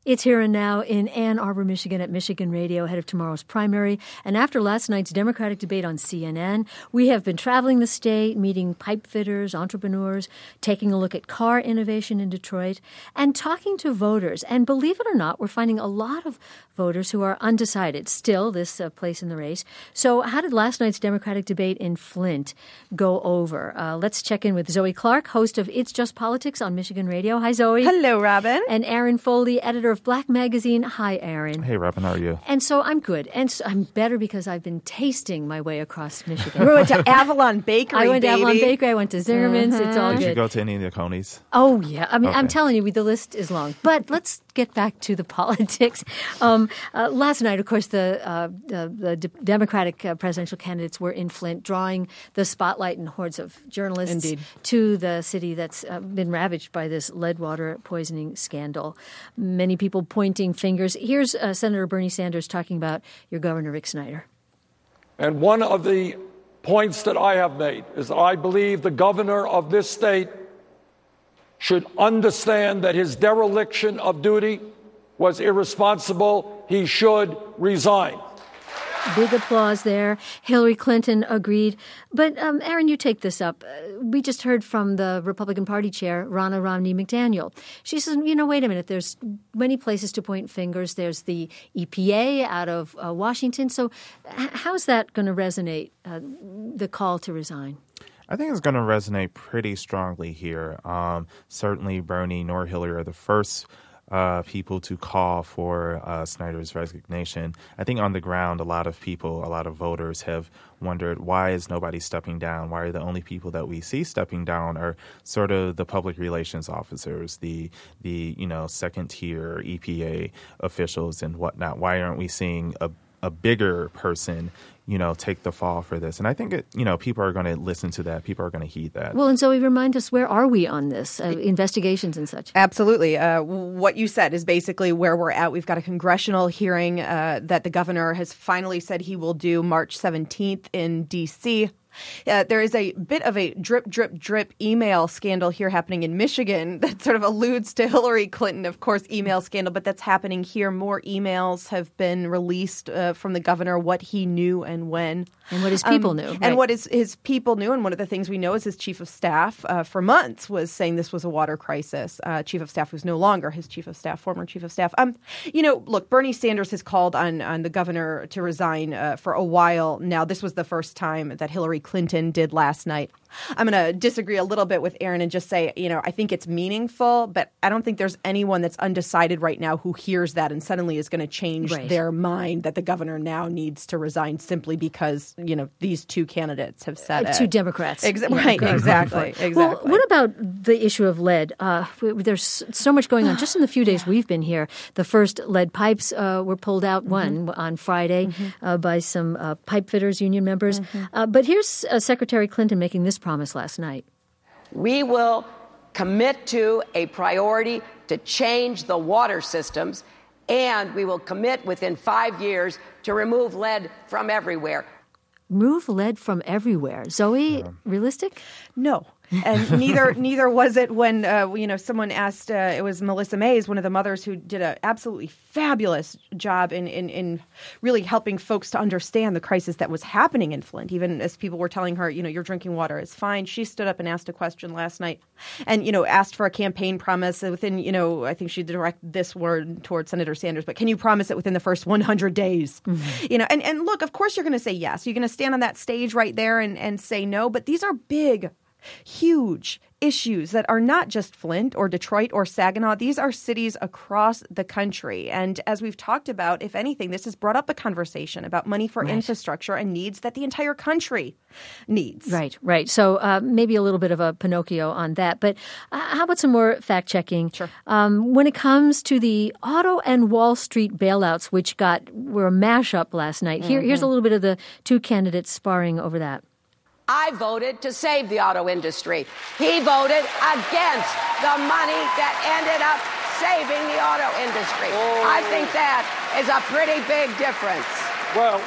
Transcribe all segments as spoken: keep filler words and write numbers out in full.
It's Here and Now in Ann Arbor, Michigan at Michigan Radio, ahead of tomorrow's primary. And after last night's Democratic debate on C N N, we have been traveling the state, meeting pipe fitters, entrepreneurs, taking a look at car innovation in Detroit, and talking to voters. And believe it or not, we're finding a lot of voters who are undecided, still this uh, place in the race. So how did last night's Democratic debate in Flint go over? Uh, let's check in with Zoe Clark, host of It's Just Politics on Michigan Radio. Hi, Zoe. Hello, Robin. And Aaron Foley, editor of Black Magazine. Hi, Aaron. Hey, Robin. How are you? And so I'm good. And so I'm better because I've been tasting my way across Michigan. We went to Avalon Bakery, I went baby. to Avalon Bakery. I went to Zingerman's. Mm-hmm. It's all Did good. you go to any of the Conies? Oh, yeah. I mean, Okay. I'm telling you, the list is long. But let's get back to the politics. Um, uh, last night, of course, the, uh, the, the D- Democratic uh, presidential candidates were in Flint, drawing the spotlight and hordes of journalists Indeed. to the city that's uh, been ravaged by this lead water poisoning scandal. Many people pointing fingers. Here's uh, Senator Bernie Sanders talking about your governor, Rick Snyder. And one of the points that I have made is that I believe the governor of this state should understand that his dereliction of duty was irresponsible. He should resign. Big applause there. Hillary Clinton agreed. But, um, Aaron, you take this up. Uh, we just heard from the Republican Party chair, Ronna Romney McDaniel. She says, you know, wait a minute. There's many places to point fingers. There's the E P A out of uh, Washington. So h- how's that going to resonate, uh, the call to resign? I think it's going to resonate pretty strongly here. Um, certainly, Bernie nor Hillary are the first Uh, people to call for uh, Snyder's resignation. I think on the ground, a lot of people, a lot of voters have wondered, why is nobody stepping down? Why are the only people that we see stepping down are sort of the public relations officers, the, the you know, second tier E P A officials and whatnot? Why aren't we seeing a, a bigger person, you know, take the fall for this? And I think, it, you know, people are going to listen to that. People are going to heed that. Well, and Zoe, remind us, where are we on this? Uh, investigations and such. Absolutely. Uh, what you said is basically where we're at. We've got a congressional hearing uh, that the governor has finally said he will do March seventeenth in D C Uh, there is a bit of a drip, drip, drip email scandal here happening in Michigan that sort of alludes to Hillary Clinton, of course, email scandal, but that's happening here. More emails have been released uh, from the governor, what he knew and when. And what his people um, knew. And right. what his, his people knew. And one of the things we know is his chief of staff uh, for months was saying this was a water crisis. Uh, chief of staff who's no longer his chief of staff, former chief of staff. Um, you know, look, Bernie Sanders has called on, on the governor to resign uh, for a while now. This was the first time that Hillary Clinton did last night. I'm going to disagree a little bit with Aaron and just say, you know, I think it's meaningful, but I don't think there's anyone that's undecided right now who hears that and suddenly is going to change right. their mind that the governor now needs to resign simply because, you know, these two candidates have said uh, it. Two Democrats. Ex- Yeah, right, okay. exactly, exactly. Well, what about the issue of lead? Uh, there's so much going on. Just in the few days we've been here, the first lead pipes uh, were pulled out, one mm-hmm. on Friday mm-hmm. uh, by some uh, pipe fitters, union members. Mm-hmm. Uh, but here's uh, Secretary Clinton making this promise last night. We will commit to a priority to change the water systems, and we will commit within five years to remove lead from everywhere. Remove lead from everywhere. Zoe, yeah. realistic? No. And neither neither was it when, uh, you know, someone asked, uh, it was Melissa Mays, one of the mothers who did an absolutely fabulous job in, in, in really helping folks to understand the crisis that was happening in Flint. Even as people were telling her, you know, your drinking water is fine. She stood up and asked a question last night and, you know, asked for a campaign promise within, you know, I think she directed this word towards Senator Sanders, but can you promise it within the first one hundred days? Mm-hmm. You know, and, and look, of course you're going to say yes. You're going to stand on that stage right there and, and say no, but these are big, huge issues that are not just Flint or Detroit or Saginaw. These are cities across the country. And as we've talked about, if anything, this has brought up a conversation about money for right. infrastructure and needs that the entire country needs. Right, right. So uh, maybe a little bit of a Pinocchio on that. But uh, how about some more fact checking? Sure. Um, when it comes to the auto and Wall Street bailouts, which got were a mashup last night, mm-hmm. here, here's a little bit of the two candidates sparring over that. I voted to save the auto industry. He voted against the money that ended up saving the auto industry. Oh. I think that is a pretty big difference. Well,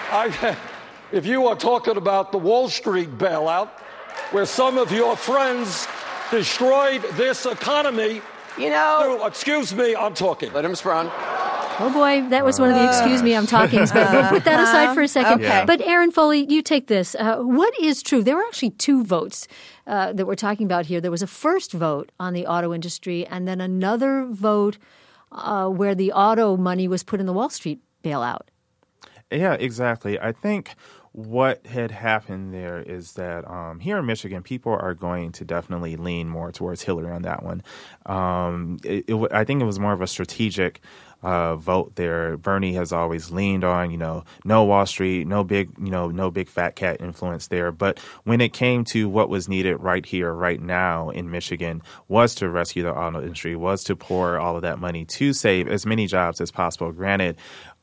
I, if you are talking about the Wall Street bailout, where some of your friends destroyed this economy, You know. No, excuse me, I'm talking. Let him respond. Oh, boy, that was one of the excuse me, I'm talking. But we'll put that aside for a second. Okay. But Aaron Foley, you take this. Uh, what is true? There were actually two votes uh, that we're talking about here. There was a first vote on the auto industry and then another vote uh, where the auto money was put in the Wall Street bailout. Yeah, exactly. I think what had happened there is that um, here in Michigan, people are going to definitely lean more towards Hillary on that one. Um, it, it, I think it was more of a strategic uh, vote there. Bernie has always leaned on, you know, no Wall Street, no big, you know, no big fat cat influence there. But when it came to what was needed right here, right now in Michigan, was to rescue the auto industry, was to pour all of that money to save as many jobs as possible. Granted,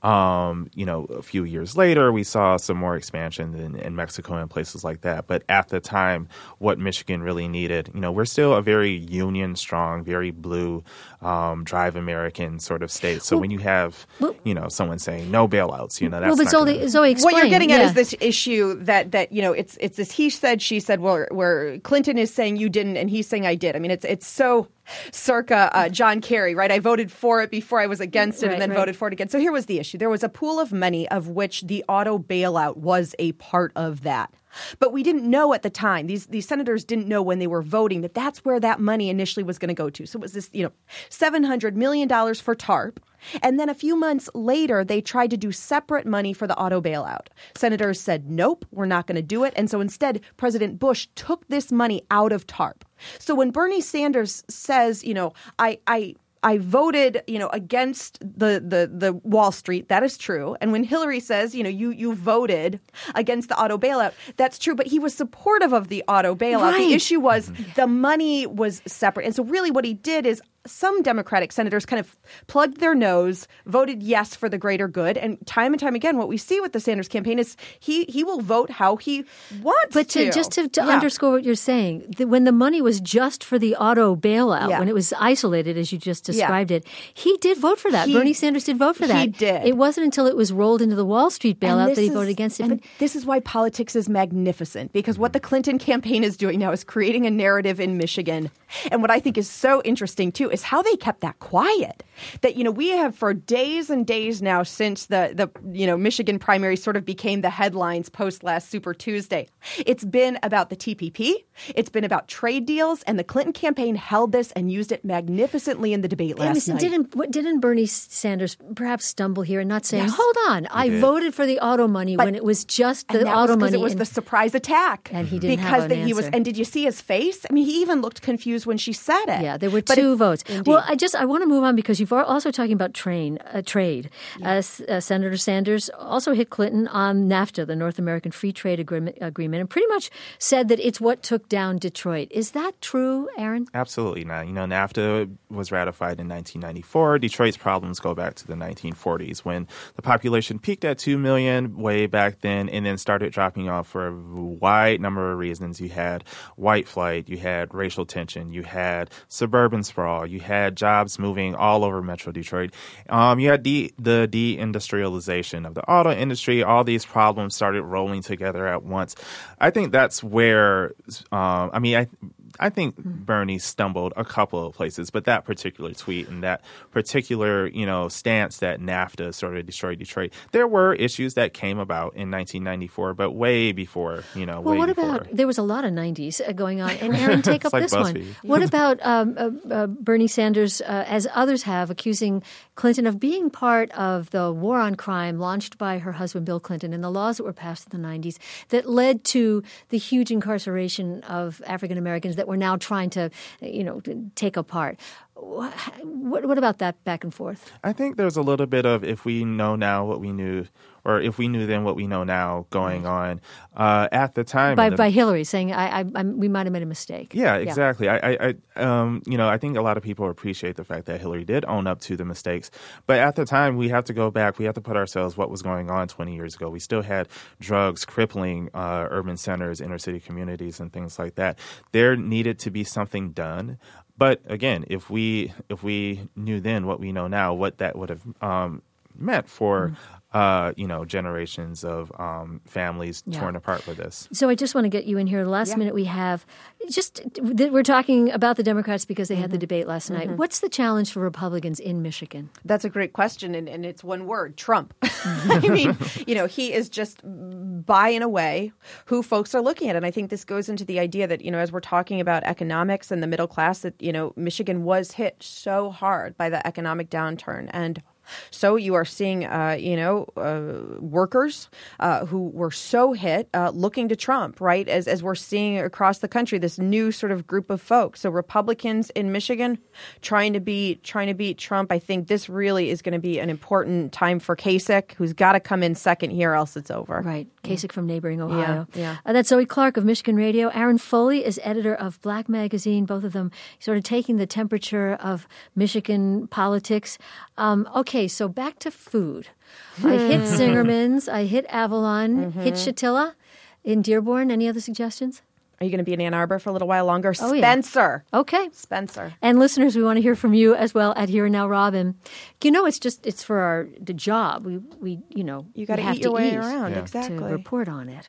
Um, you know, a few years later, we saw some more expansion in, in Mexico and places like that. But at the time, what Michigan really needed, you know, we're still a very union strong, very blue, um, drive American sort of state. So well, when you have, well, you know, someone saying no bailouts, you know, that's well, but not Zoe, gonna... Zoe, explain. What you're getting yeah. at is this issue that, that you know, it's it's this he said, she said, where, where Clinton is saying you didn't and he's saying I did. I mean, it's it's so circa uh, John Kerry, right? I voted for it before I was against it right, and then right. voted for it again. So here was the issue. There was a pool of money of which the auto bailout was a part of that. But we didn't know at the time, these these senators didn't know when they were voting that that's where that money initially was going to go to. So it was this, you know, seven hundred million dollars for TARP. And then a few months later, they tried to do separate money for the auto bailout. Senators said, nope, we're not going to do it. And so instead, President Bush took this money out of TARP. So when Bernie Sanders says, you know, I, I, I voted, you know, against the, the, the Wall Street. That is true. And when Hillary says, you know, you, you voted against the auto bailout, that's true. But he was supportive of the auto bailout. Right. The issue was the money was separate. And so really what he did is some Democratic senators kind of plugged their nose, voted yes for the greater good. And time and time again, what we see with the Sanders campaign is he he will vote how he wants but to. to. Just to, to Yeah. underscore what you're saying, the, when the money was just for the auto bailout, Yeah. when it was isolated, as you just Yeah. described it, he did vote for that. He- Bernie Sanders did vote for that. he did. It wasn't until it was rolled into the Wall Street And bailout this that he is- voted against it. And But this is why politics is magnificent, because what the Clinton campaign is doing now is creating a narrative in Michigan. And what I think is so interesting, too, is how they kept that quiet. That, you know, we have for days and days now since the, the you know, Michigan primary sort of became the headlines post last Super Tuesday. It's been about the T P P. It's been about trade deals. And the Clinton campaign held this and used it magnificently in the debate last listen, night. didn't what- didn't Bernie Sanders perhaps stumble here and not saying, Yes. "Hold on, I did. voted for the auto money But- when it was just the And that auto was 'cause money." it was and- the surprise attack, And he didn't because have that an he was. answer. And did you see his face? I mean, he even looked confused when she said it. Yeah, there were But two it- votes. Indeed. Well, I just I want to move on because you've also talking about train uh, trade. Uh, S- uh, Senator Sanders also hit Clinton on NAFTA, the North American Free Trade Agreement, agreement, and pretty much said that it's what took down Detroit. Is that true, Aaron? Absolutely not. You know, NAFTA was ratified in nineteen ninety-four. Detroit's problems go back to the nineteen forties when the population peaked at two million way back then and then started dropping off for a wide number of reasons. You had white flight, you had racial tension, you had suburban sprawl, you had jobs moving all over Metro Detroit. Um, you had de- the deindustrialization of the auto industry. All these problems started rolling together at once. I think that's where, um, I mean, I I think Bernie stumbled a couple of places, but that particular tweet and that particular, you know, stance that NAFTA sort of destroyed Detroit, there were issues that came about in nineteen ninety-four, but way before, you know, Well, way what before. about there was a lot of nineties uh, going on, and Aaron, take up like this one. BuzzFeed. What about um, uh, uh, Bernie Sanders, uh, as others have, accusing Clinton of being part of the war on crime launched by her husband Bill Clinton and the laws that were passed in the nineties that led to the huge incarceration of African Americans that we're now trying to, you know, take apart. What, what about that back and forth? I think there's a little bit of if we know now what we knew, or if we knew then what we know now going on. Uh, at the time, By the, by Hillary saying, I, I, I, we might have made a mistake. Yeah, exactly. I, I, I, um, you know, I think a lot of people appreciate the fact that Hillary did own up to the mistakes. But at the time, we have to go back. We have to put ourselves what was going on twenty years ago. We still had drugs crippling uh, urban centers, inner city communities, and things like that. There needed to be something done. But again, if we if we knew then what we know now, what that would have um, meant for uh, you know generations of um, families Yeah. torn apart by this. So I just want to get you in here. The last Yeah. minute we have, just we're talking about the Democrats because they had the debate last night. What's the challenge for Republicans in Michigan? That's a great question, and, and it's one word: Trump. I mean, you know, he is just buying away who folks are looking at, and I think this goes into the idea that, you know, as we're talking about economics and the middle class, that, you know, Michigan was hit so hard by the economic downturn, and so you are seeing, uh, you know, uh, workers uh, who were so hit uh, looking to Trump, right? As as we're seeing across the country, this new sort of group of folks. So Republicans in Michigan trying to beat trying to beat Trump. I think this really is going to be an important time for Kasich, who's got to come in second here, else it's over. Right. Kasich from neighboring Ohio. Yeah, yeah. Uh, that's Zoe Clark of Michigan Radio. Aaron Foley is editor of Black Magazine. Both of them sort of taking the temperature of Michigan politics. Um, okay, so back to food. I hit Zingerman's. I hit Avalon. Hit Chatilla in Dearborn. Any other suggestions? Are you going to be in Ann Arbor for a little while longer? Oh, yeah. Spencer. Okay. Spencer. And listeners, we want to hear from you as well at Here and Now Robin. You know, it's just, it's for our the job. We, we you know, You got we to have eat your to way eat around. Yeah. Exactly. to report on it.